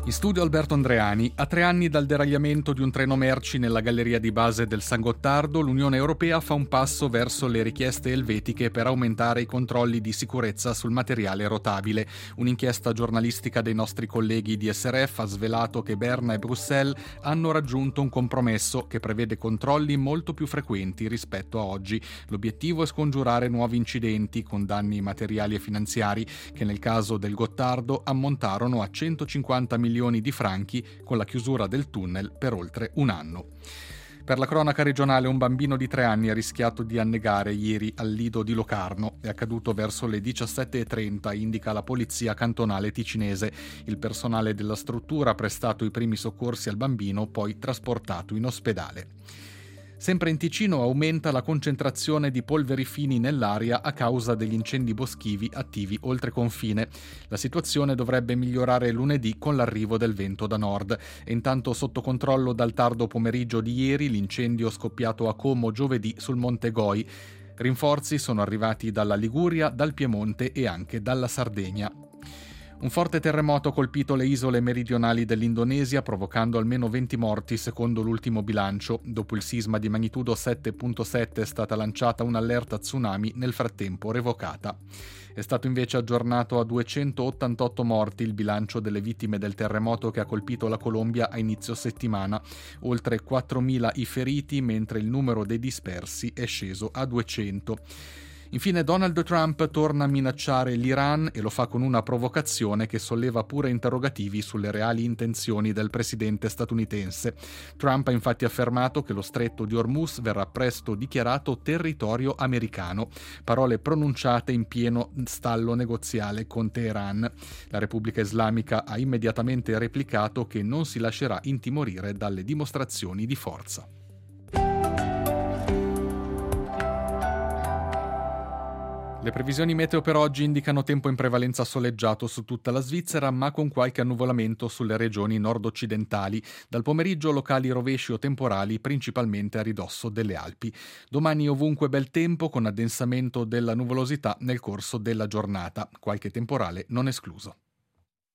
In studio Alberto Andreani. A 3 anni dal deragliamento di un treno merci nella galleria di base del San Gottardo, l'Unione Europea fa un passo verso le richieste elvetiche per aumentare i controlli di sicurezza sul materiale rotabile. Un'inchiesta giornalistica dei nostri colleghi di SRF ha svelato che Berna e Bruxelles hanno raggiunto un compromesso che prevede controlli molto più frequenti rispetto a oggi. L'obiettivo è scongiurare nuovi incidenti con danni materiali e finanziari che nel caso del Gottardo ammontarono a 150 milioni di franchi con la chiusura del tunnel per oltre un anno. Per la cronaca regionale, un bambino di 3 anni ha rischiato di annegare ieri al lido di Locarno. È accaduto verso le 17:30, indica la polizia cantonale ticinese. Il personale della struttura ha prestato i primi soccorsi al bambino, poi trasportato in ospedale. Sempre in Ticino aumenta la concentrazione di polveri fini nell'aria a causa degli incendi boschivi attivi oltre confine. La situazione dovrebbe migliorare lunedì con l'arrivo del vento da nord. E intanto sotto controllo dal tardo pomeriggio di ieri l'incendio scoppiato a Como giovedì sul Monte Goi. Rinforzi sono arrivati dalla Liguria, dal Piemonte e anche dalla Sardegna. Un forte terremoto ha colpito le isole meridionali dell'Indonesia, provocando almeno 20 morti secondo l'ultimo bilancio. Dopo il sisma di magnitudo 7.7 è stata lanciata un'allerta tsunami, nel frattempo revocata. È stato invece aggiornato a 288 morti il bilancio delle vittime del terremoto che ha colpito la Colombia a inizio settimana. Oltre 4.000 i feriti, mentre il numero dei dispersi è sceso a 200. Infine Donald Trump torna a minacciare l'Iran e lo fa con una provocazione che solleva pure interrogativi sulle reali intenzioni del presidente statunitense. Trump ha infatti affermato che lo stretto di Hormuz verrà presto dichiarato territorio americano, parole pronunciate in pieno stallo negoziale con Teheran. La Repubblica Islamica ha immediatamente replicato che non si lascerà intimorire dalle dimostrazioni di forza. Le previsioni meteo per oggi indicano tempo in prevalenza soleggiato su tutta la Svizzera, ma con qualche annuvolamento sulle regioni nord-occidentali. Dal pomeriggio locali rovesci o temporali, principalmente a ridosso delle Alpi. Domani ovunque bel tempo, con addensamento della nuvolosità nel corso della giornata. Qualche temporale non escluso.